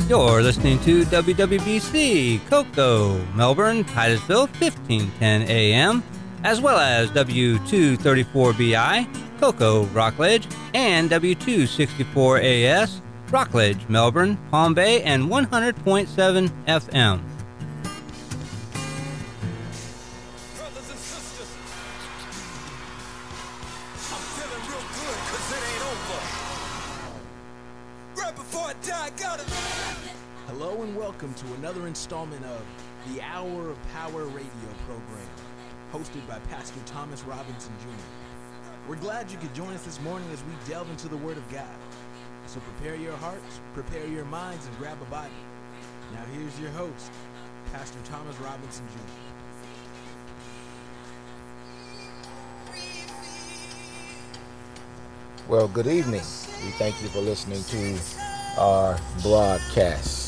You're listening to WWBC, Cocoa, Melbourne, Titusville, 1510 AM, as well as W234BI, Cocoa, Rockledge, and W264AS, Rockledge, Melbourne, Palm Bay, and 100.7 FM. Brothers and sisters, I'm feeling real good cause it ain't over. Right before I die, I gotta... Hello and welcome to another installment of the Hour of Power radio program, hosted by Pastor Thomas Robinson Jr. We're glad you could join us this morning as we delve into the Word of God. So prepare your hearts, prepare your minds, and grab a Bible. Now here's your host, Pastor Thomas Robinson Jr. Well, good evening. We thank you for listening to our broadcast.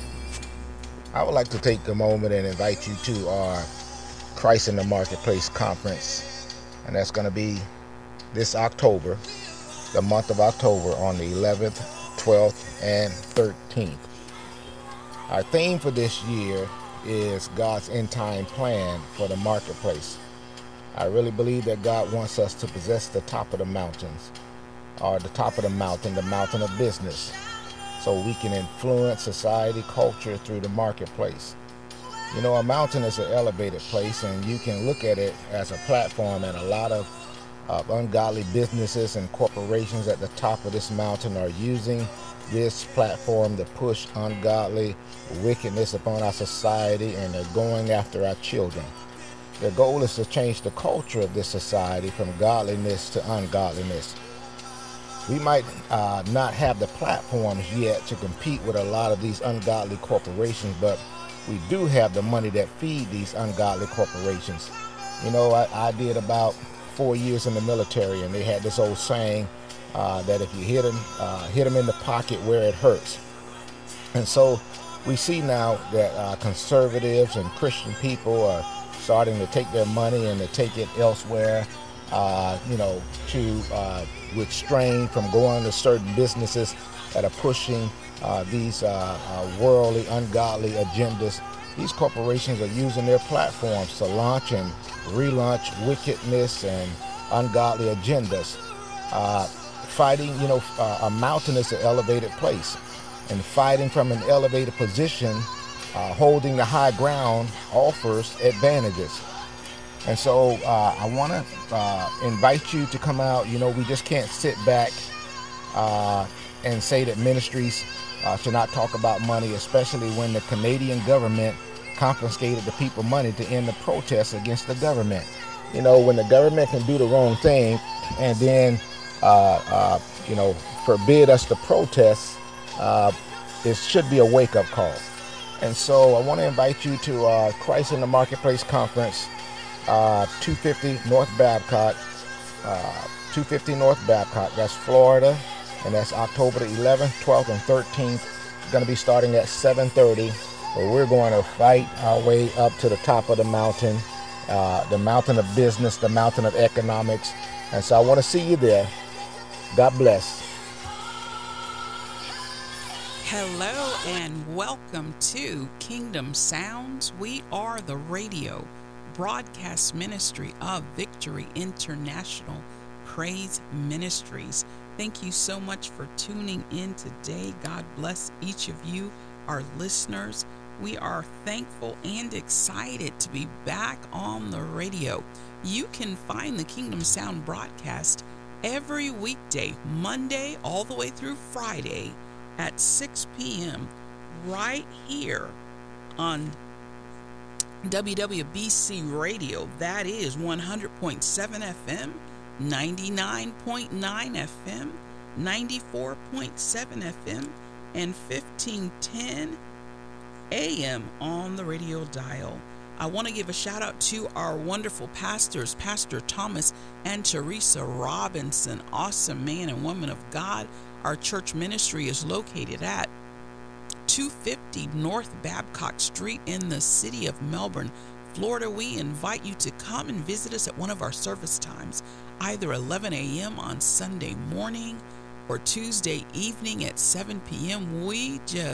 I would like to take a moment and invite you to our Christ in the Marketplace conference, and that's going to be this October, the month of October, on the 11th, 12th, and 13th. Our theme for this year is God's end-time plan for the marketplace. I really believe that God wants us to possess the top of the mountains, or the top of the mountain of business, so we can influence society, culture through the marketplace. You know, a mountain is an elevated place, and you can look at it as a platform, and a lot of ungodly businesses and corporations at the top of this mountain are using this platform to push ungodly wickedness upon our society, and they're going after our children. Their goal is to change the culture of this society from godliness to ungodliness. We might not have the platforms yet to compete with a lot of these ungodly corporations, but we do have the money that feed these ungodly corporations. You know, I did about 4 years in the military, and they had this old saying that if you hit them in the pocket where it hurts. And so we see now that conservatives and Christian people are starting to take their money and to take it elsewhere, to restrain from going to certain businesses that are pushing these worldly, ungodly agendas. These corporations are using their platforms to launch and relaunch wickedness and ungodly agendas. Fighting, a mountain is an elevated place, and fighting from an elevated position, holding the high ground, offers advantages. And so I want to invite you to come out. You know, we just can't sit back and say that ministries should not talk about money, especially when the Canadian government confiscated the people money to end the protests against the government. You know, when the government can do the wrong thing and then, forbid us to protest, it should be a wake-up call. And so I want to invite you to our Christ in the Marketplace conference, 250 North Babcock, that's Florida, and that's October the 11th, 12th, and 13th. It's going to be starting at 7:30, but we're going to fight our way up to the top of the mountain of business, the mountain of economics. And so I want to see you there. God bless. Hello and welcome to Kingdom Sounds. We are the radio broadcast ministry of Victory International Praise Ministries. Thank you so much for tuning in today. God bless each of you, our listeners. We are thankful and excited to be back on the radio. You can find the Kingdom Sound broadcast every weekday, Monday all the way through Friday at 6 p.m. right here on WWBC Radio. That is 100.7 FM, 99.9 FM, 94.7 FM, and 1510 AM on the radio dial. I want to give a shout out to our wonderful pastors, Pastor Thomas and Teresa Robinson, awesome man and woman of God. Our church ministry is located at 250 North Babcock Street in the city of Melbourne, Florida. We invite you to come and visit us at one of our service times, either 11 a.m. on Sunday morning or Tuesday evening at 7 p.m. We just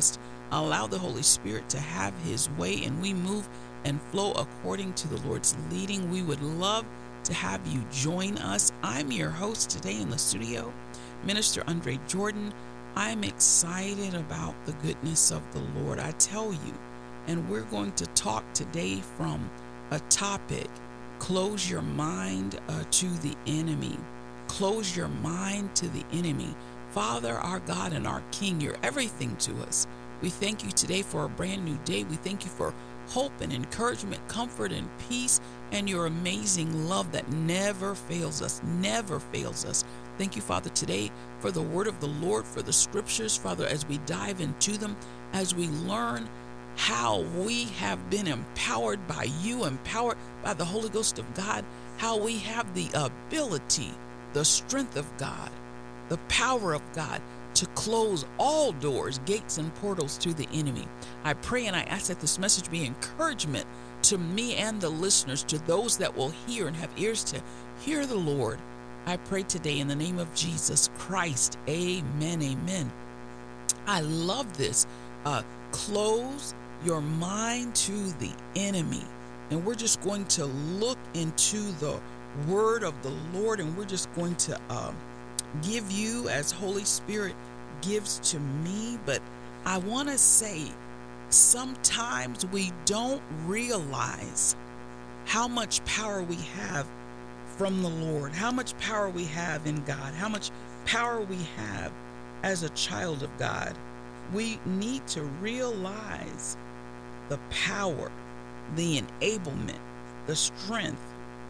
Allow the Holy Spirit to have his way, and we move and flow according to the Lord's leading. We would love to have you join us. I'm your host today in the studio, Minister Andre Jordan. I'm excited about the goodness of the Lord, I tell you. And we're going to talk today from a topic, close your mind to the enemy. Close your mind to the enemy. Father, our God and our King, you're everything to us. We thank you today for a brand new day. We thank you for hope and encouragement, comfort and peace, and your amazing love that never fails us, never fails us. Thank you, Father, today for the word of the Lord, for the scriptures, Father, as we dive into them, as we learn how we have been empowered by you, empowered by the Holy Ghost of God, how we have the ability, the strength of God, the power of God to close all doors, gates, and portals to the enemy. I pray and I ask that this message be encouragement to me and the listeners, to those that will hear and have ears to hear the Lord. I pray today in the name of Jesus Christ. Amen, amen. I love this. Close your mind to the enemy. And we're just going to look into the word of the Lord, and we're just going to give you as Holy Spirit gives to me. But I want to say, sometimes we don't realize how much power we have from the Lord, how much power we have in God, how much power we have as a child of God. We need to realize the power, the enablement, the strength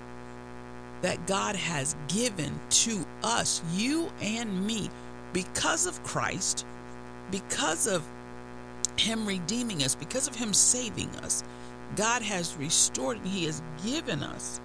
that God has given to us, you and me, because of Christ, because of him redeeming us, because of him saving us. God has restored and he has given us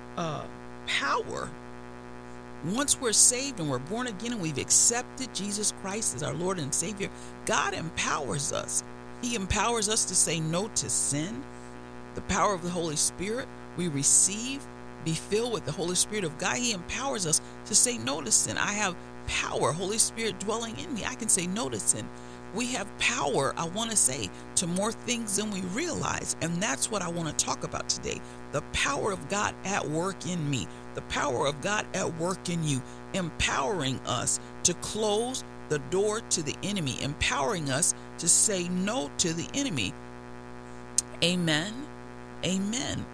power. Once we're saved and we're born again and we've accepted Jesus Christ as our Lord and Savior, God empowers us. He empowers us to say no to sin. The power of the Holy Spirit we receive, be filled with the Holy Spirit of God. He empowers us to say no to sin. I have power, Holy Spirit dwelling in me. I can say no to sin. We have power, I want to say, to more things than we realize. And that's what I want to talk about today. The power of God at work in me. The power of God at work in you. Empowering us to close the door to the enemy. Empowering us to say no to the enemy. Amen. Amen.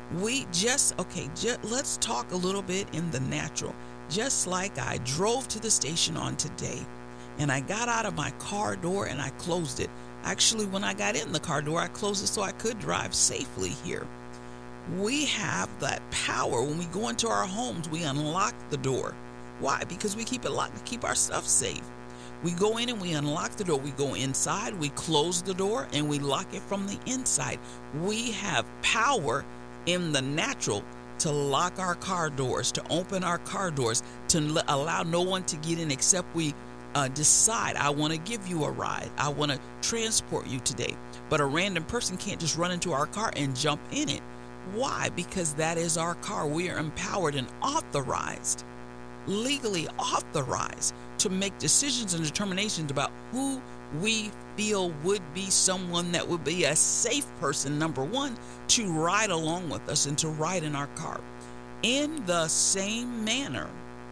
Let's talk a little bit in the natural. Just like I drove to the station on today, and I got out of my car door and I closed it. Actually, when I got in the car door, I closed it so I could drive safely here. We have that power. When we go into our homes, we unlock the door. Why? Because we keep it locked to keep our stuff safe. We go in and we unlock the door. We go inside, we close the door, and we lock it from the inside. We have power in the natural to lock our car doors, to open our car doors, to allow no one to get in except we decide, I want to give you a ride. I want to transport you today. But a random person can't just run into our car and jump in it. Why? Because that is our car. We are empowered and authorized, legally authorized to make decisions and determinations about who we feel would be someone that would be a safe person, number one, to ride along with us and to ride in our car. In the same manner,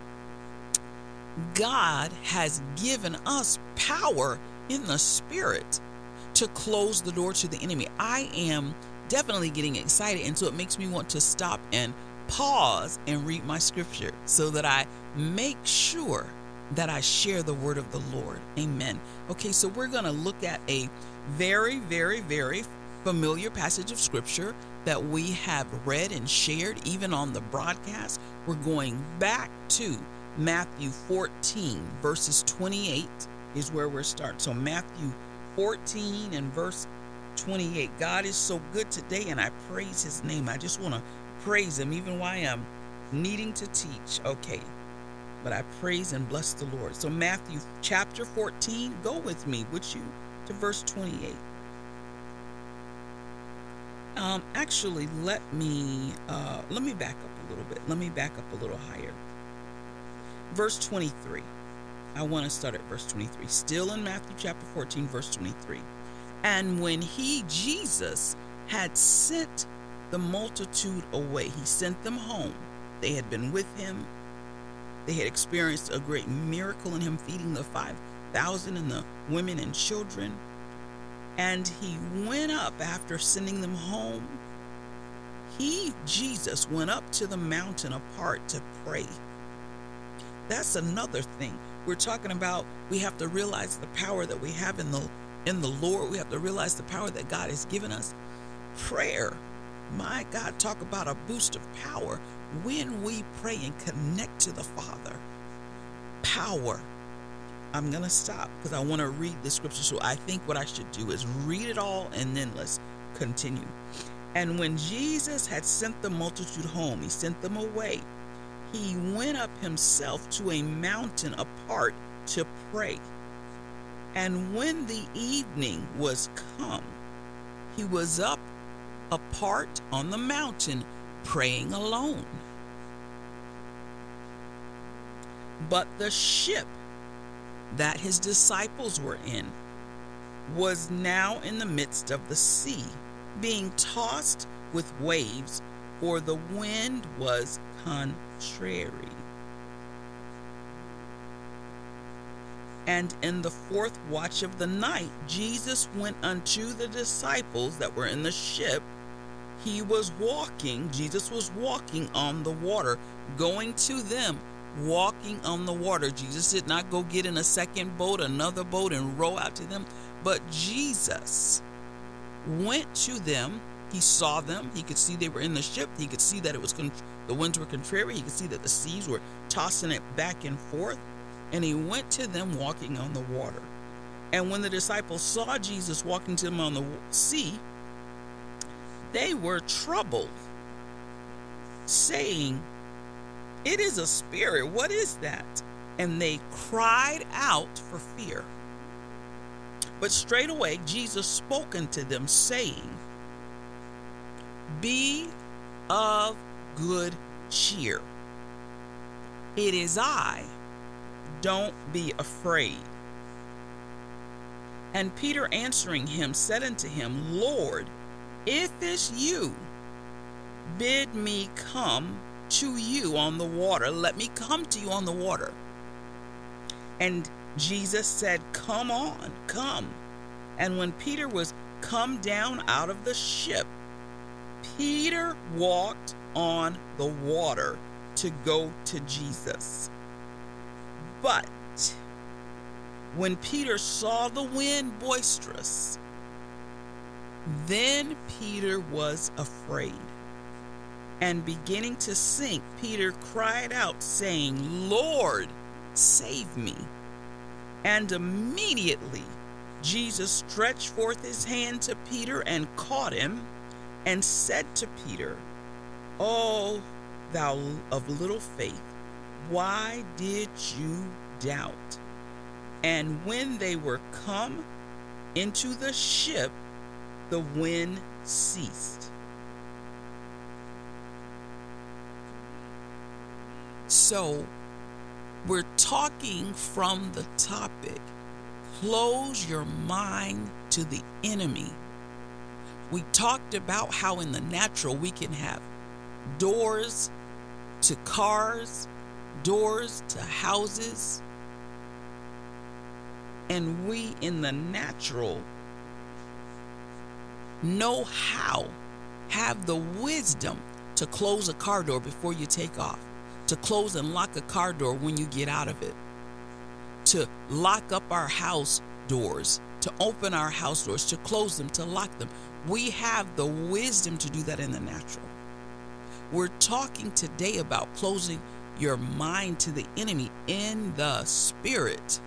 God has given us power in the spirit to close the door to the enemy. I am definitely getting excited, and so it makes me want to stop and pause and read my scripture so that I make sure that I share the word of the Lord. Amen. Okay, so we're going to look at a very, very, very familiar passage of scripture that we have read and shared even on the broadcast. We're going back to Matthew 14 verses 28 is where we're starting. So Matthew 14 and verse 28. God is so good today, and I praise his name. I just want to praise him even while I'm needing to teach. Okay, but I praise and bless the Lord. So Matthew chapter 14, go with me, would you, to verse 28. Actually, let me back up a little bit. Let me back up a little higher. Verse 23. I want to start at verse 23. Still in Matthew chapter 14, verse 23. And when he, Jesus, had sent the multitude away, he sent them home. They had been with him. They had experienced a great miracle in him feeding the 5,000 and the women and children. And he went up after sending them home. He, Jesus, went up to the mountain apart to pray. That's another thing. We're talking about we have to realize the power that we have in the Lord. We have to realize the power that God has given us. Prayer, my God, talk about a boost of power when we pray and connect to the Father. Power. I'm going to stop because I want to read the scripture. So I think what I should do is read it all and then let's continue. And when Jesus had sent the multitude home, he sent them away. He went up himself to a mountain apart to pray. And when the evening was come, he was up apart on the mountain praying alone. But the ship that his disciples were in was now in the midst of the sea, being tossed with waves, for the wind was contrary. And in the fourth watch of the night, Jesus went unto the disciples that were in the ship. Jesus was walking on the water, going to them, walking on the water. Jesus did not go get in a second boat, another boat, and row out to them, but Jesus went to them. He saw them. He could see they were in the ship. He could see that it was the winds were contrary. He could see that the seas were tossing it back and forth. And he went to them walking on the water. And when the disciples saw Jesus walking to them on the sea, they were troubled, saying, "It is a spirit. What is that?" And they cried out for fear. But straightway Jesus spoke unto them, saying, "Be of good cheer. It is I. Don't be afraid." And Peter answering him said unto him, "Lord, if it's you, bid me come to you on the water. Let me come to you on the water." And Jesus said, "Come on, come." And when Peter was come down out of the ship, Peter walked on the water to go to Jesus. But when Peter saw the wind boisterous, then Peter was afraid. And beginning to sink, Peter cried out, saying, "Lord, save me." And immediately Jesus stretched forth his hand to Peter and caught him, and said to Peter, "O thou of little faith, why did you doubt?" And when they were come into the ship, the wind ceased. So we're talking from the topic, close your mind to the enemy. We talked about how in the natural we can have doors to cars, doors to houses, and we in the natural know how, have the wisdom to close a car door before you take off, to close and lock a car door when you get out of it, to lock up our house doors, to open our house doors, to close them, to lock them. We have the wisdom to do that in the natural. We're talking today about closing your mind to the enemy in the spirit.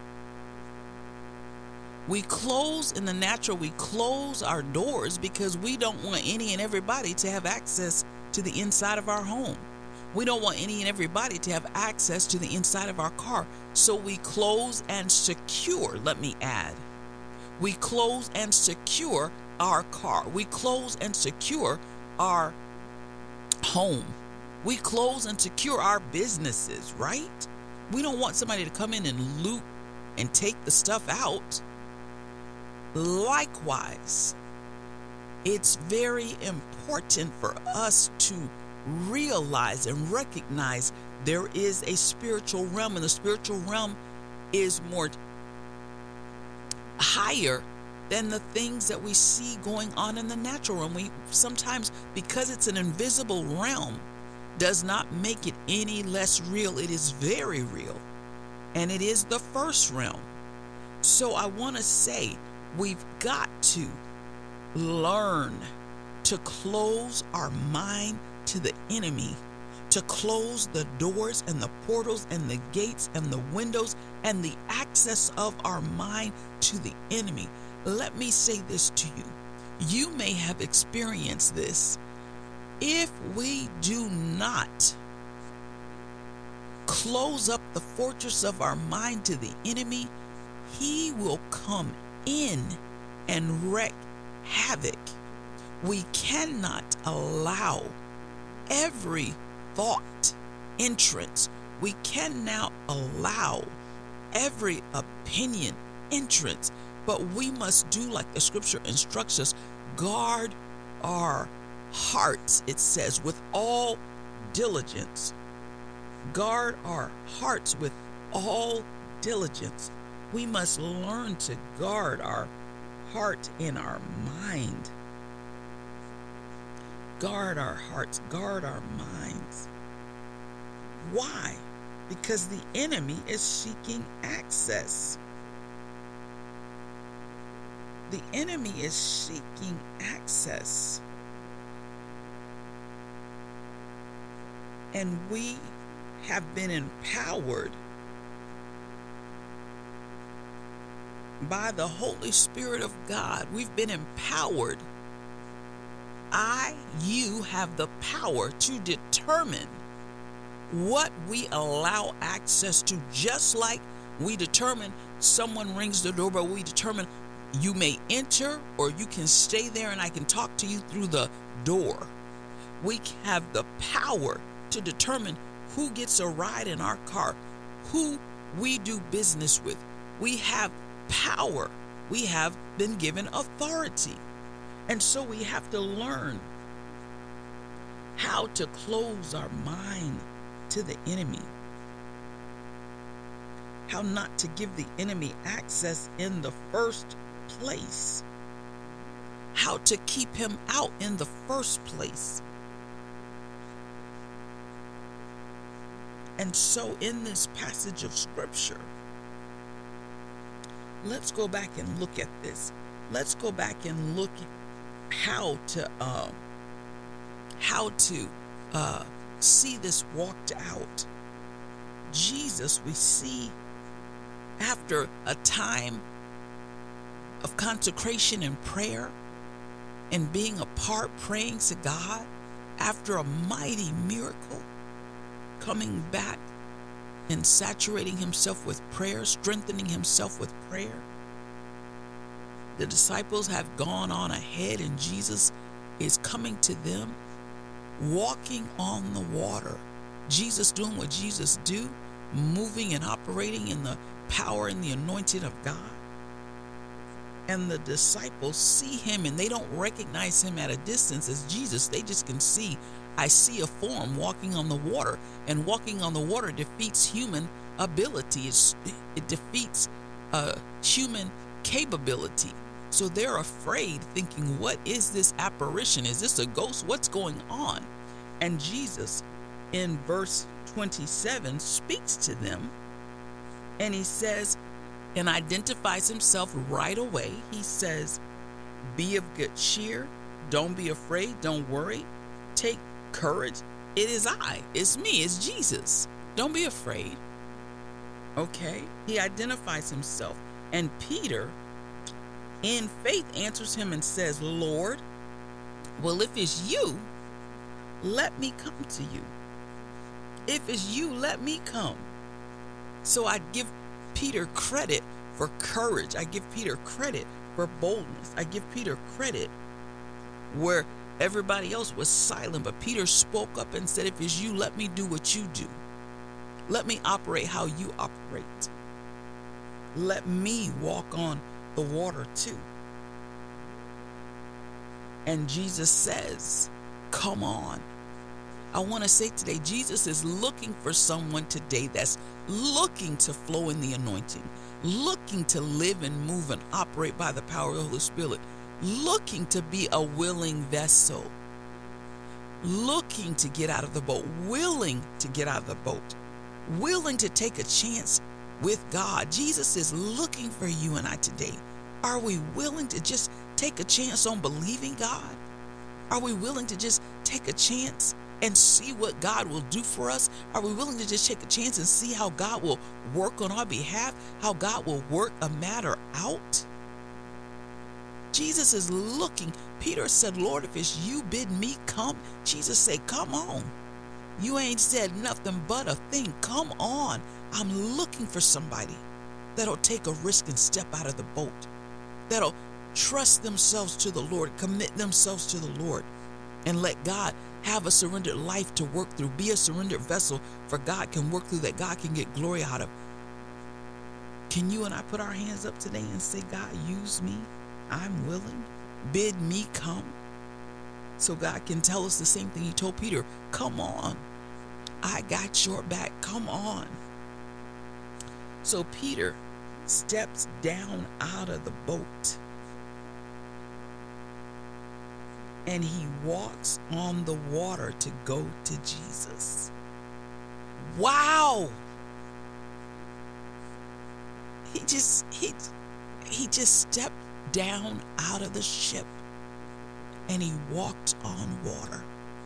We close in the natural, we close our doors because we don't want any and everybody to have access to the inside of our home. We don't want any and everybody to have access to the inside of our car. So we close and secure, let me add. We close and secure our car. We close and secure our home. We close and secure our businesses, right? We don't want somebody to come in and loot and take the stuff out. Likewise, it's very important for us to realize and recognize there is a spiritual realm, and the spiritual realm is more higher than the things that we see going on in the natural realm. We sometimes, because it's an invisible realm, does not make it any less real. It is very real, and it is the first realm. So I want to say we've got to learn to close our mind to the enemy, to close the doors and the portals and the gates and the windows and the access of our mind to the enemy. Let me say this to you. You may have experienced this. If we do not close up the fortress of our mind to the enemy, he will come in and wreak havoc. We cannot allow every thought entrance. We cannot allow every opinion entrance, but we must do like the scripture instructs us, guard our hearts, it says, with all diligence. Guard our hearts with all diligence. We must learn to guard our heart and our mind. Guard our hearts, guard our minds. Why? Because the enemy is seeking access. The enemy is seeking access. And we have been empowered by the Holy Spirit of God. We've been empowered. You have the power to determine what we allow access to, just like we determine someone rings the doorbell, we determine you may enter or you can stay there and I can talk to you through the door. We have the power to determine who gets a ride in our car, who we do business with. We have power. We have been given authority. And so we have to learn how to close our mind to the enemy, how not to give the enemy access in the first place, how to keep him out in the first place. And so in this passage of scripture, let's go back and look at this. Let's go back and look at how to see this walked out. Jesus, we see after a time of consecration and prayer and being apart, praying to God, after a mighty miracle, coming back and saturating himself with prayer, strengthening himself with prayer. The disciples have gone on ahead and Jesus is coming to them, walking on the water. Jesus doing what Jesus do, moving and operating in the power and the anointing of God. And the disciples see him and they don't recognize him at a distance as Jesus. They just can see, I see a form walking on the water, and walking on the water defeats human ability. It defeats human capability. So they're afraid, thinking, what is this apparition? Is this a ghost? What's going on? And Jesus, in verse 27, speaks to them, and he says, and identifies himself right away. He says, be of good cheer. Don't be afraid. Don't worry. Take courage. It is I. It's me. It's Jesus. Don't be afraid. Okay? He identifies himself. And Peter, in faith, answers him and says, Lord, well, if it's you, let me come to you. If it's you, let me come. So I give Peter credit for courage. I give Peter credit for boldness. I give Peter credit where everybody else was silent, but Peter spoke up and said, if it's you, let me do what you do. Let me operate how you operate. Let me walk on the water too. And Jesus says, come on. I want to say today, Jesus is looking for someone today that's looking to flow in the anointing, looking to live and move and operate by the power of the Holy Spirit, looking to be a willing vessel, looking to get out of the boat, willing to get out of the boat, willing to take a chance with God. Jesus is looking for you and I today. Are we willing to just take a chance on believing God? Are we willing to just take a chance and see what God will do for us? Are we willing to just take a chance and see how God will work on our behalf, how God will work a matter out? Jesus is looking. Peter said, Lord, if it's you, bid me come. Jesus said, come on. You ain't said nothing but a thing. Come on. I'm looking for somebody that'll take a risk and step out of the boat, that'll trust themselves to the Lord, commit themselves to the Lord, and let God have a surrendered life to work through, be a surrendered vessel for God can work through, that God can get glory out of. Can you and I put our hands up today and say, God, use me. I'm willing. Bid me come. So God can tell us the same thing he told Peter. Come on. I got your back. Come on. So Peter steps down out of the boat and he walks on the water to go to Jesus. Wow. He just stepped down out of the ship and he walked on water.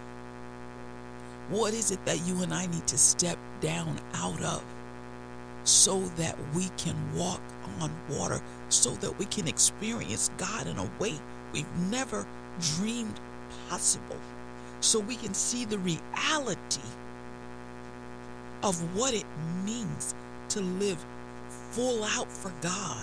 What is it that you and I need to step down out of so that we can walk on water, so that we can experience God in a way we've never dreamed possible, so we can see the reality of what it means to live full out for God?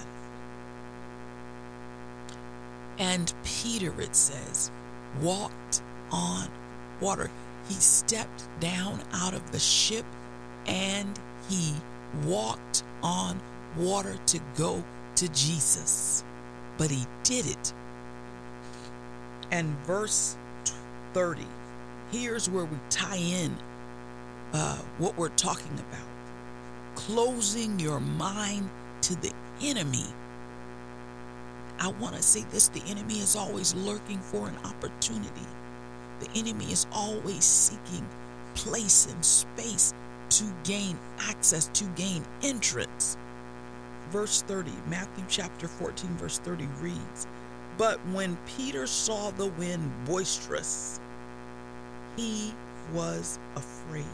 And Peter, it says, walked on water. He stepped down out of the ship and he walked on water to go to Jesus. But he did it. And verse 30, here's where we tie in what we're talking about. Closing your mind to the enemy. I want to say this, the enemy is always lurking for an opportunity. The enemy is always seeking place and space to gain access, to gain entrance. Verse 30, Matthew chapter 14, verse 30 reads, but when Peter saw the wind boisterous, he was afraid.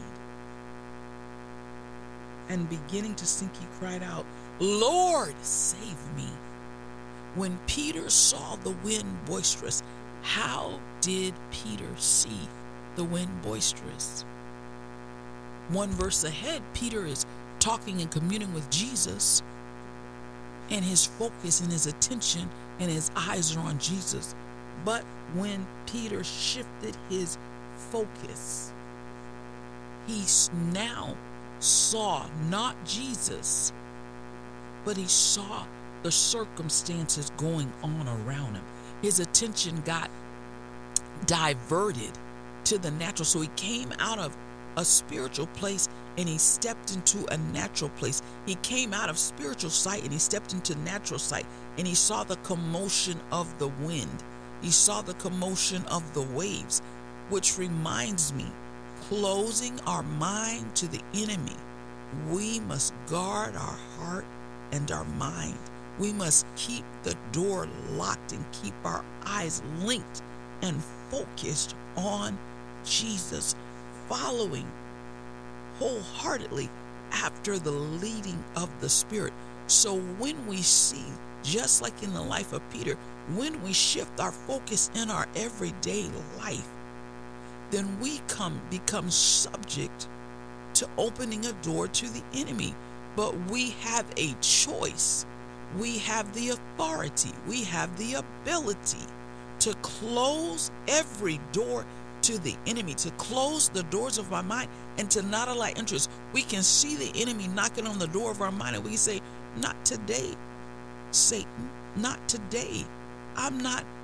And beginning to sink, he cried out, Lord, save me. When Peter saw the wind boisterous, how did Peter see the wind boisterous? One verse ahead, Peter is talking and communing with Jesus, and his focus and his attention and his eyes are on Jesus. But when Peter shifted his focus, he now saw not Jesus, but he saw the circumstances going on around him. His attention got diverted to the natural. So he came out of a spiritual place and he stepped into a natural place. He came out of spiritual sight and he stepped into natural sight, and he saw the commotion of the wind. He saw the commotion of the waves, which reminds me, closing our mind to the enemy, we must guard our heart and our mind. We must keep the door locked and keep our eyes linked and focused on Jesus, following wholeheartedly after the leading of the Spirit. So when we see, just like in the life of Peter, when we shift our focus in our everyday life, then we become subject to opening a door to the enemy. But we have a choice. We have the authority. We have the ability to close every door to the enemy, to close the doors of my mind and to not allow entrance. We can see the enemy knocking on the door of our mind and we can say, not today, Satan, not today. I'm not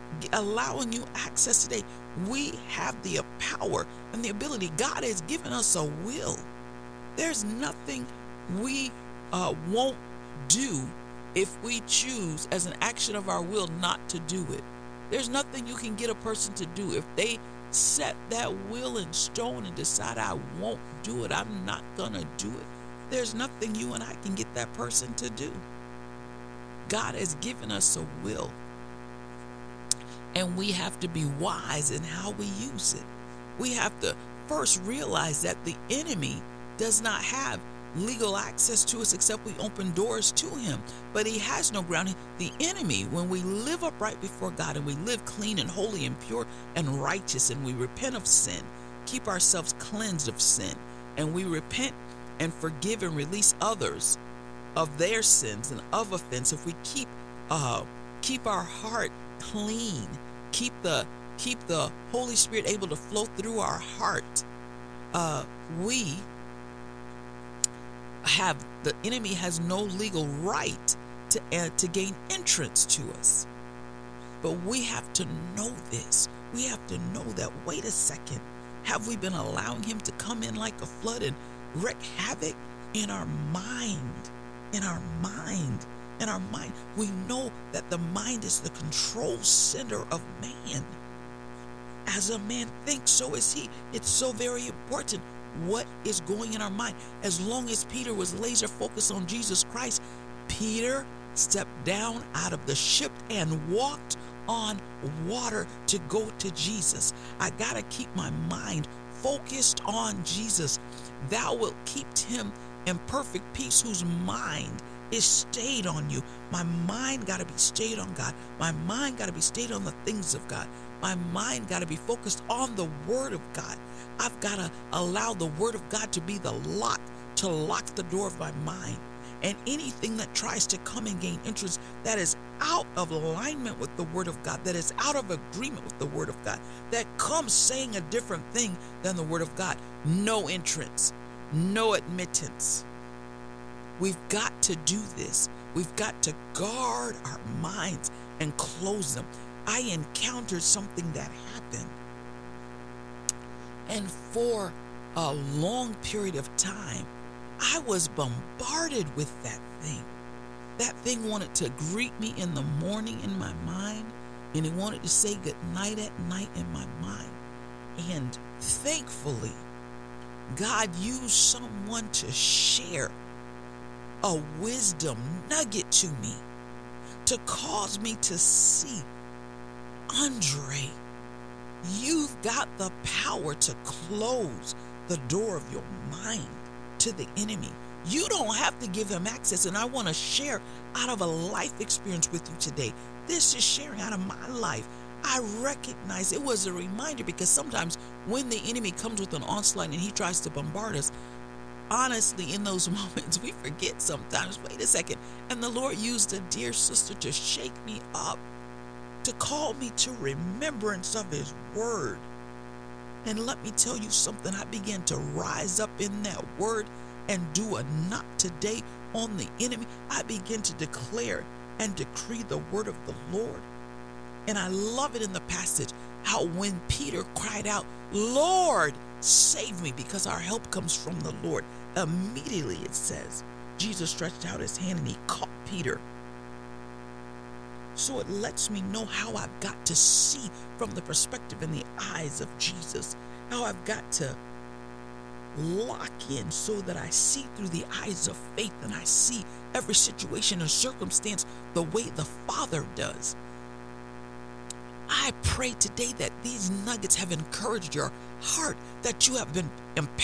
allowing you access today. We have the power and the ability. God has given us a will. There's nothing we won't do if we choose as an action of our will not to do it. There's nothing you can get a person to do if they set that will in stone and decide, I won't do it, I'm not gonna do it. There's nothing you and I can get that person to do. God has given us a will, and we have to be wise in how we use it. We have to first realize that the enemy does not have legal access to us except we open doors to him, but he has no ground. The enemy, when we live upright before God and we live clean and holy and pure and righteous, and we repent of sin, keep ourselves cleansed of sin, and we repent and forgive and release others of their sins and of offense, if we keep our heart clean, keep the Holy Spirit able to flow through our heart, the enemy has no legal right to gain entrance to us. But we have to know this. We have to know that, wait a second, have we been allowing him to come in like a flood and wreak havoc in our mind? In our mind. We know that the mind is the control center of man. As a man thinks, so is he. It's so very important what is going in our mind. As long as Peter was laser focused on Jesus Christ, Peter stepped down out of the ship and walked on water to go to Jesus. I gotta keep my mind focused on Jesus. Thou wilt keep him in perfect peace whose mind is stayed on you. My mind got to be stayed on God. My mind got to be stayed on the things of God. My mind got to be focused on the Word of God. I've got to allow the Word of God to be the lock, to lock the door of my mind. And anything that tries to come and gain entrance that is out of alignment with the Word of God, that is out of agreement with the Word of God, that comes saying a different thing than the Word of God, no entrance, no admittance. We've got to do this. We've got to guard our minds and close them. I encountered something that happened, and for a long period of time, I was bombarded with that thing. That thing wanted to greet me in the morning in my mind, and it wanted to say good night at night in my mind. And thankfully, God used someone to share a wisdom nugget to me, to cause me to see, Andre, you've got the power to close the door of your mind to the enemy. You don't have to give him access. And I want to share out of a life experience with you today. This is sharing out of my life. I recognize it was a reminder, because sometimes when the enemy comes with an onslaught and he tries to bombard us, honestly, in those moments, we forget sometimes, wait a second. And the Lord used a dear sister to shake me up, to call me to remembrance of his word. And let me tell you something, I began to rise up in that word and do a not today on the enemy. I began to declare and decree the word of the Lord. And I love it in the passage, how when Peter cried out, Lord, save me, because our help comes from the Lord. Immediately, it says, Jesus stretched out his hand and he caught Peter. So it lets me know how I've got to see from the perspective and the eyes of Jesus, how I've got to lock in so that I see through the eyes of faith, and I see every situation and circumstance the way the Father does. I pray today that these nuggets have encouraged your heart, that you have been empowered